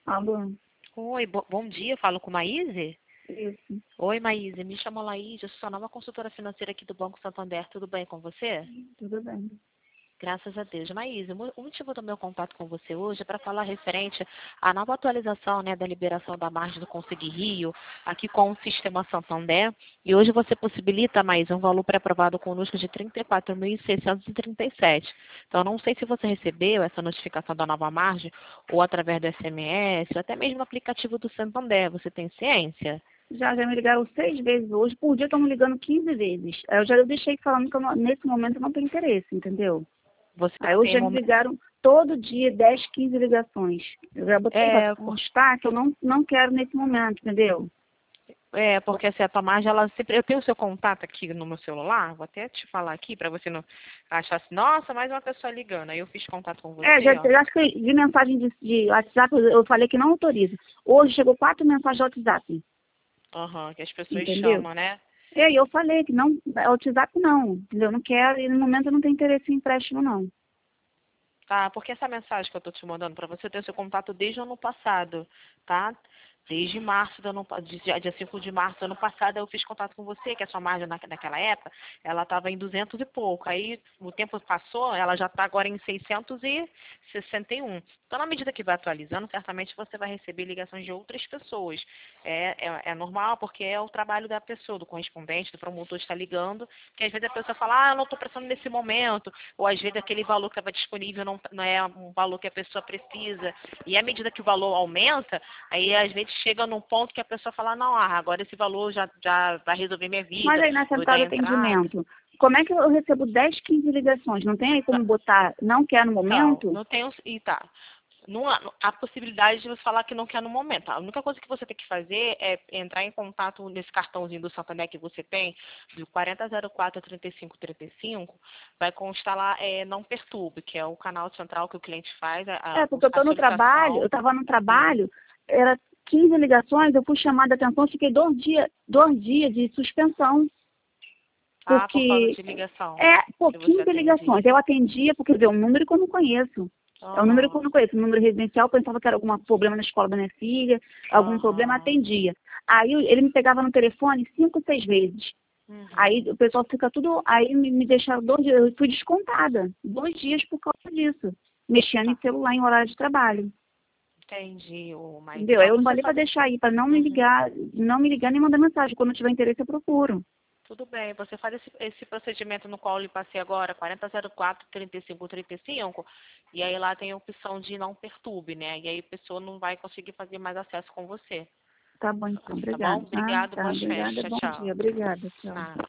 Alô? Oi, bom dia, falo com Maíse? Isso. Oi, Maíse, me chamo Laís, eu sou a nova consultora financeira aqui do Banco Santander, tudo bem com você? Tudo bem. Graças a Deus. Maíse, o motivo do meu contato com você hoje é para falar referente à nova atualização, né, da liberação da margem do Conseguir Rio, aqui com o Sistema Santander, e hoje você possibilita, Maíse, um valor pré-aprovado conosco de R$ 34.637. Então, não sei se você recebeu essa notificação da nova margem, ou através do SMS, ou até mesmo no aplicativo do Santander, você tem ciência? Já me ligaram 6 vezes hoje, por dia estão me ligando 15 vezes. Aí eu deixei falando que nesse momento eu não tenho interesse, entendeu? Você Aí não hoje tem já me momento. ligaram todo dia 10, 15 ligações. Eu já botei para É, constar que eu não quero nesse momento, entendeu? porque assim, a tua margem, ela sempre. Eu tenho o seu contato aqui no meu celular, vou até te falar aqui, para você não achar assim, nossa, mais uma pessoa ligando. Aí eu fiz contato com você, ó. Eu acho que de mensagem de WhatsApp eu falei que não autoriza. Hoje chegou 4 mensagens de WhatsApp, Aham, que as pessoas entendeu? chamam, né? E aí eu falei que não, WhatsApp não, entendeu? Não quero, e no momento eu não tenho interesse em empréstimo, não. Tá, porque essa mensagem que eu tô te mandando para você, eu tenho seu contato desde o ano passado, tá? Desde março do ano, dia 5 de março do ano passado, eu fiz contato com você, que a sua margem naquela época, ela estava em 200 e pouco. Aí o tempo passou, ela já está agora em 661. Então, na medida que vai atualizando, certamente você vai receber ligações de outras pessoas. É normal, porque é o trabalho da pessoa, do correspondente, do promotor está ligando, porque às vezes a pessoa fala, eu não estou precisando nesse momento, ou às vezes aquele valor que estava disponível não é um valor que a pessoa precisa. E à medida que o valor aumenta, aí às vezes chega num ponto que a pessoa fala, não, agora esse valor já vai resolver minha Mas vida, aí na vou dar central de entrada. atendimento, como é que eu recebo 10, 15 ligações? Não tem aí como botar não quer no Então, momento? não tem. E tá. Não há possibilidade de você falar que não quer no momento. A única coisa que você tem que fazer é entrar em contato nesse cartãozinho do Santander que você tem, do 4004-3535, vai constar lá não perturbe, que é o canal central que o cliente faz, Porque eu a estou no trabalho, eu solicitação. estava no Sim. trabalho, era 15 ligações, eu fui chamada a atenção, fiquei 2 dias de suspensão, Ah, por causa porque de ligação pô, que você 15 ligações. atendia. Eu atendia, porque é um número que eu não conheço. É um número que eu Aham, não conheço. Um número residencial, eu pensava que era algum problema na escola da minha filha, algum problema, aham. atendia. Aí ele me pegava no telefone 5, 6 vezes. Aí Uhum. o pessoal fica tudo. Aí me deixaram 2 dias, eu fui descontada. 2 dias por causa disso. Mexendo em Tá, celular em horário de trabalho. entendi, mas Entendeu? Aí então eu você falei para faz. deixar aí, para Uhum. não me ligar nem mandar mensagem. Quando eu tiver interesse, eu procuro. Tudo bem, você faz esse procedimento no qual eu lhe passei agora, 4004-3535, e aí lá tem a opção de não perturbe, né? E aí a pessoa não vai conseguir fazer mais acesso com você. Tá bom, então. Tá bom? Obrigada. Ah, Obrigado, tá. boas Obrigada. festas. Bom Tchau, dia. tchau. Obrigada. Tchau. Nada.